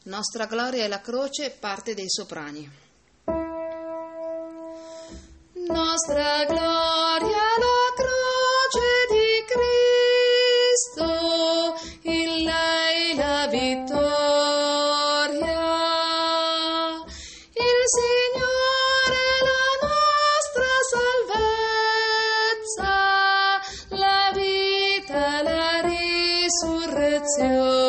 Nostra gloria è la croce, parte dei soprani. Nostra gloria è la croce di Cristo, in lei la vittoria. Il Signore è la nostra salvezza, la vita e la risurrezione.